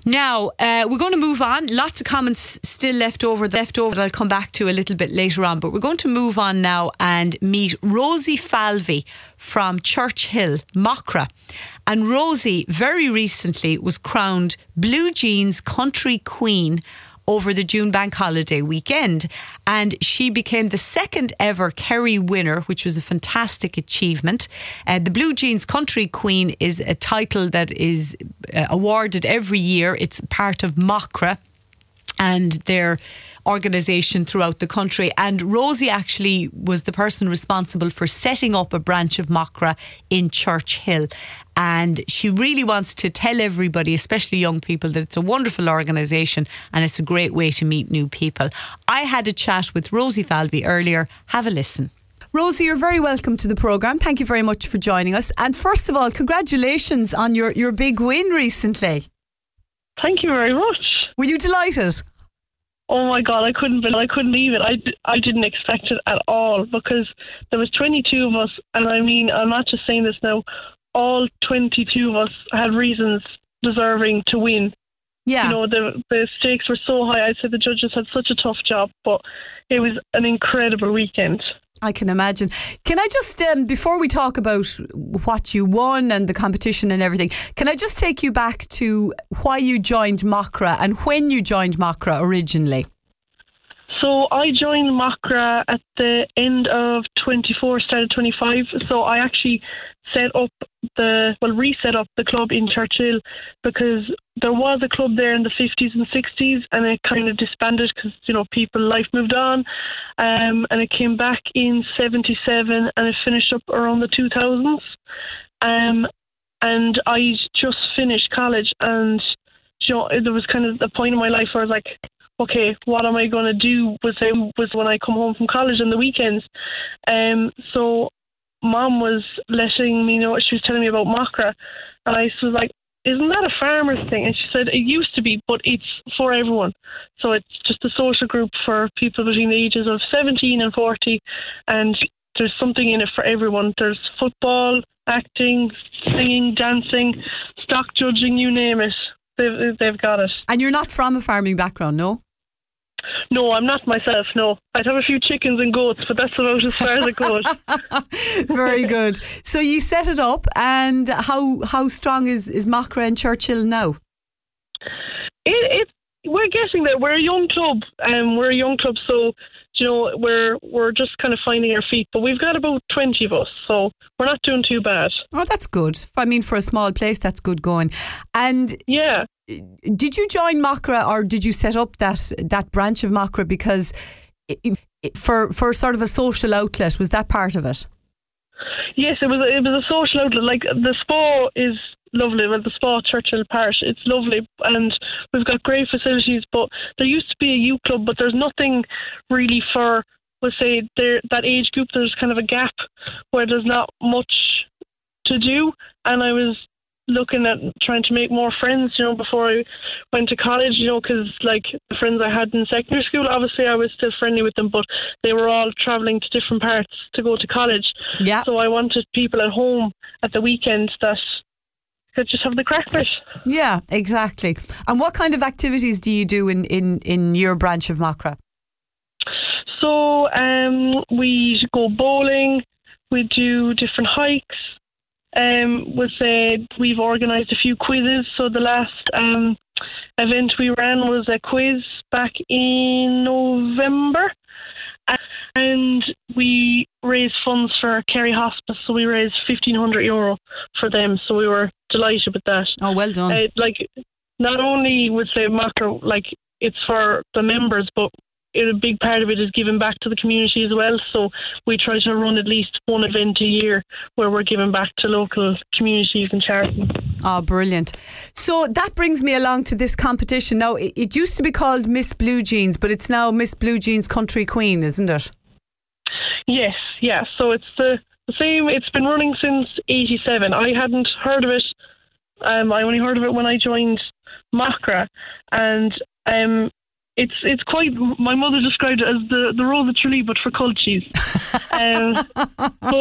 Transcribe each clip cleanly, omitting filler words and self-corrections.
Now, we're going to move on. Lots of comments still left over that I'll come back to a little bit later on. But we're going to move on now and meet Rosie Falvey from Churchill, Mockra. And Rosie very recently was crowned Blue Jeans Country Queen over the June bank holiday weekend, and she became the second ever Kerry winner, which was a fantastic achievement. The Blue Jeans Country Queen is a title that is awarded every year. It's part of Mockra and their organisation throughout the country, and Rosie actually was the person responsible for setting up a branch of Mockra in Churchill, and she really wants to tell everybody, especially young people, that it's a wonderful organisation and it's a great way to meet new people. I had a chat with Rosie Falvey earlier. Have a listen. Rosie, you're very welcome to the programme. Thank you very much for joining us, and first of all, congratulations on your big win recently. Thank you very much. Were you delighted? Oh my God, I couldn't believe it. I didn't expect it at all, because there was 22 of us, and I mean, I'm not just saying this now, all 22 of us had reasons deserving to win. Yeah. You know, the stakes were so high. I'd say the judges had such a tough job, but it was an incredible weekend. I can imagine. Can I just, before we talk about what you won and the competition and everything, can I just take you back to why you joined Mockra and when you joined Mockra originally? So I joined Mockra at the end of 24, started 25. So I actually reset up the club in Churchill, because there was a club there in the 50s and 60s, and it kind of disbanded because, you know, life moved on. And it came back in 77 and it finished up around the 2000s. And I just finished college, and, you know, there was kind of the point in my life where I was like, okay, what am I going to do was when I come home from college on the weekends. So Mom was letting me know, she was telling me about Mockra, and I was like, isn't that a farmer's thing? And she said, it used to be, but it's for everyone. So it's just a social group for people between the ages of 17 and 40, and there's something in it for everyone. There's football, acting, singing, dancing, stock judging, you name it. They've got it. And you're not from a farming background, no? No, I'm not myself, no. I'd have a few chickens and goats, but that's about as far as it goes. Very good. So you set it up, and how strong is Mockra and Churchill now? We're getting there. We're a young club. So, you know, we're just kind of finding our feet. But we've got about 20 of us, so we're not doing too bad. Oh, that's good. I mean, for a small place, that's good going. And yeah. Did you join Mockra, or did you set up that branch of Mockra because for sort of a social outlet? Was that part of it? Yes, it was a social outlet. Like, the spa is lovely. Well, the spa Churchill Parish, it's lovely, and we've got great facilities. But there used to be a youth club, but there's nothing really for, we'll say, that age group. There's kind of a gap where there's not much to do, and I was looking at trying to make more friends, you know, before I went to college, you know, because like the friends I had in secondary school, obviously I was still friendly with them, but they were all travelling to different parts to go to college. Yeah. So I wanted people at home at the weekend that could just have the crack with. Yeah, exactly. And what kind of activities do you do in your branch of Mockra? So we go bowling, we do different hikes. We've organised a few quizzes. So the last event we ran was a quiz back in November, and we raised funds for Kerry Hospice. So we raised €1,500 for them. So we were delighted with that. Oh, well done. Not only would say Mockra, like, it's for the members, but a big part of it is giving back to the community as well. So we try to run at least one event a year where we're giving back to local communities and charities. Oh, brilliant. So that brings me along to this competition. Now, it used to be called Miss Blue Jeans, but it's now Miss Blue Jeans Country Queen, isn't it? Yes, yeah. So it's the same. It's been running since 87. I hadn't heard of it. I only heard of it when I joined Mockra, and it's quite. My mother described it as the Rosa Tralee, but for culties.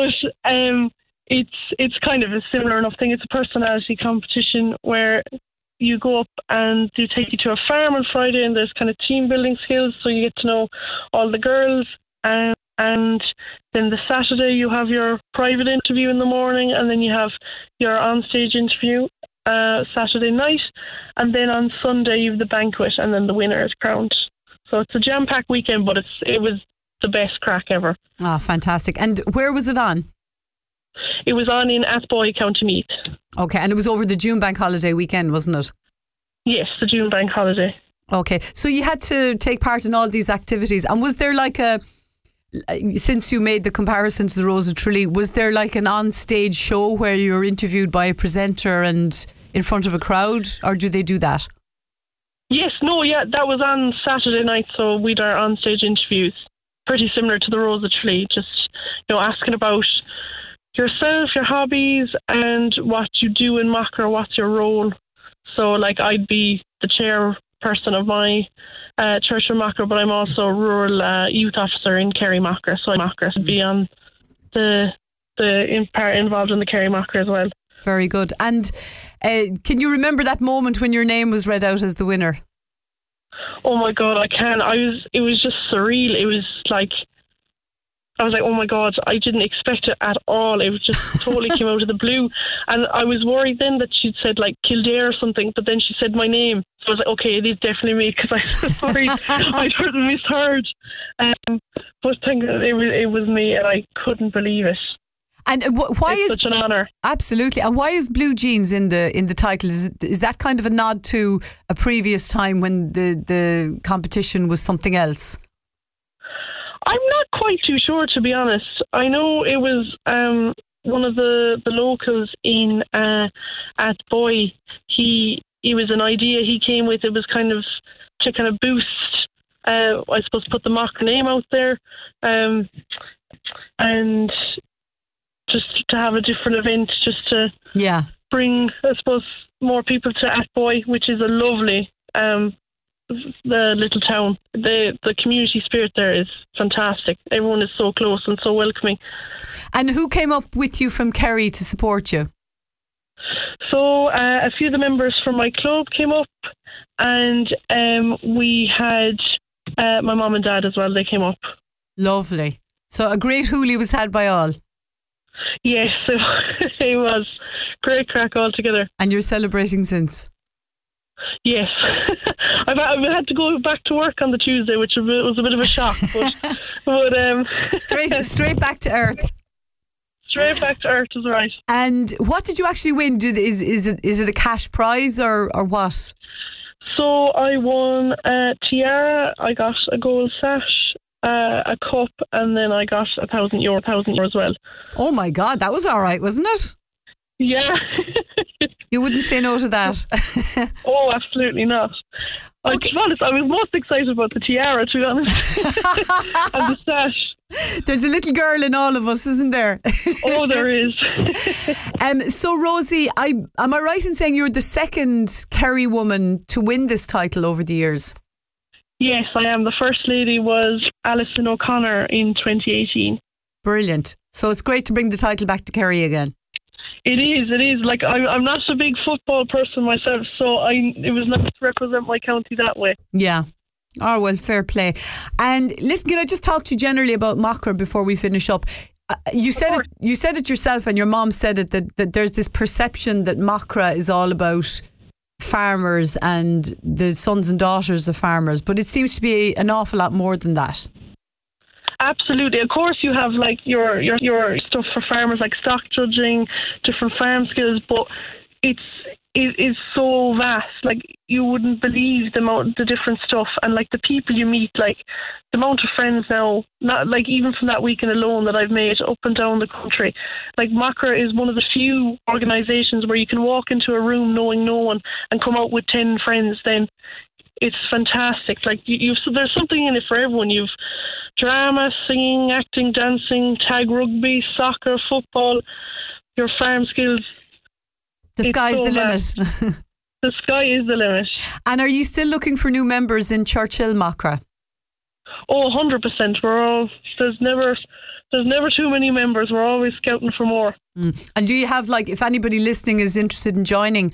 It's kind of a similar enough thing. It's a personality competition where you go up and they take you to a farm on Friday, and there's kind of team building skills, so you get to know all the girls. And then the Saturday you have your private interview in the morning, and then you have your onstage interview Saturday night, and then on Sunday you have the banquet, and then the winner is crowned. So it's a jam-packed weekend, but it was the best crack ever. Ah, fantastic. And where was it on? It was on in Athboy, County Meath. Okay, and it was over the June bank holiday weekend, wasn't it? Yes, the June bank holiday. Okay, so you had to take part in all these activities. And was there like since you made the comparison to the Rose of Tralee, was there like an on-stage show where you were interviewed by a presenter and in front of a crowd, or do they do that? Yes, no, yeah, that was on Saturday night, so we'd our on-stage interviews. Pretty similar to the Rose of Tralee, just, asking about yourself, your hobbies, and what you do in Macra, what's your role. So, like, I'd be the chairperson of my church in Macra, but I'm also a rural youth officer in Kerry Macra, so Macra would be on the part involved in the Kerry Macra as well. Very good. And can you remember that moment when your name was read out as the winner? Oh my God, I can. It was just surreal. It was like, I was like, oh my God, I didn't expect it at all. It was just totally came out of the blue. And I was worried then that she'd said like Kildare or something, but then she said my name. So I was like, okay, it is definitely me, because I was worried I'd misheard. But thank God it was me, and I couldn't believe it. And why it's is such an honour? Absolutely. And why is Blue Jeans in the title? Is that kind of a nod to a previous time when the competition was something else? I'm not quite too sure, to be honest. I know it was one of the locals in Athboy. It was an idea he came with. It was kind of to kind of boost, I suppose, put the Macra name out there, and just to have a different event, just to bring, I suppose, more people to Athboy, which is a lovely the little town. The community spirit there is fantastic. Everyone is so close and so welcoming. And who came up with you from Kerry to support you? So a few of the members from my club came up, and we had my mum and dad as well. They came up. Lovely. So a great hoolie was had by all. Yes, it was great crack altogether. And you're celebrating since? Yes. I've had to go back to work on the Tuesday, which was a bit of a shock. But straight back to earth. Straight back to earth is right. And what did you actually win? Is it a cash prize or what? So I won a tiara, I got a gold sash, a cup, and then I got €1,000 as well. Oh my God, that was all right, wasn't it? Yeah. You wouldn't say no to that. Oh, absolutely not. To be honest, I was most excited about the tiara, to be honest. And the sash. There's a little girl in all of us, isn't there? Oh, there is. So, Rosie, am I right in saying you're the second Kerry woman to win this title over the years? Yes, I am. The first lady was Alison O'Connor in 2018. Brilliant. So it's great to bring the title back to Kerry again. It is. Like, I'm not a big football person myself, so it was nice to represent my county that way. Yeah. Oh, well, fair play. And listen, can I just talk to you generally about Macra before we finish up? You said it yourself, and your mom said it, that there's this perception that Macra is all about farmers and the sons and daughters of farmers, but it seems to be an awful lot more than that. Absolutely. Of course, you have like your stuff for farmers, like stock judging, different farm skills, but it is so vast. Like, you wouldn't believe the different stuff, and like the people you meet, like the amount of friends now, not like even from that weekend alone that I've made up and down the country. Like, Macra is one of the few organisations where you can walk into a room knowing no one and come out with 10 friends. Then it's fantastic. Like, so there's something in it for everyone. You've drama, singing, acting, dancing, tag rugby, soccer, football, your farm skills. The sky's the limit. The sky is the limit. And are you still looking for new members in Churchill Macra? Oh, 100%. There's never too many members. We're always scouting for more. And do you have, like, if anybody listening is interested in joining,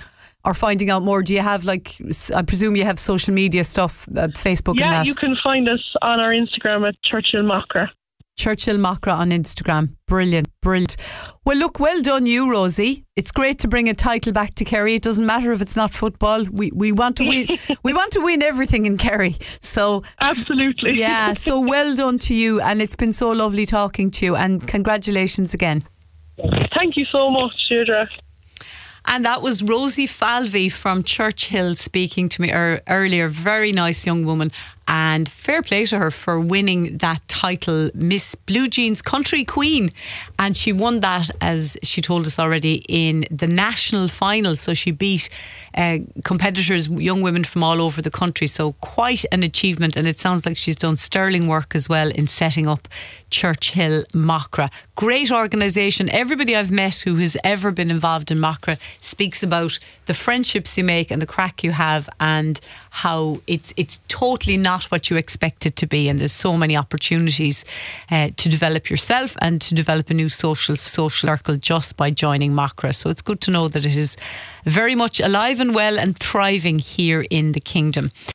or finding out more? Do you have I presume you have social media stuff, Facebook and that? Yeah, you can find us on our Instagram at Churchill Macra. Churchill Macra on Instagram. Brilliant. Well, look, well done you, Rosie. It's great to bring a title back to Kerry. It doesn't matter if it's not football. We want to win. We want to win everything in Kerry. So absolutely. Yeah, so well done to you, and it's been so lovely talking to you, and congratulations again. Thank you so much, Deirdre. And that was Rosie Falvey from Churchill speaking to me earlier. Very nice young woman, and fair play to her for winning that title, Miss Blue Jeans Country Queen. And she won that, as she told us already, in the national final. So she beat competitors, young women from all over the country. So quite an achievement, and it sounds like she's done sterling work as well in setting up Churchill Macra. Great organisation. Everybody I've met who has ever been involved in Macra speaks about the friendships you make and the crack you have, and how it's totally not what you expect it to be, and there's so many opportunities to develop yourself and to develop a new social circle just by joining Macra. So it's good to know that it is very much alive and well and thriving here in the kingdom.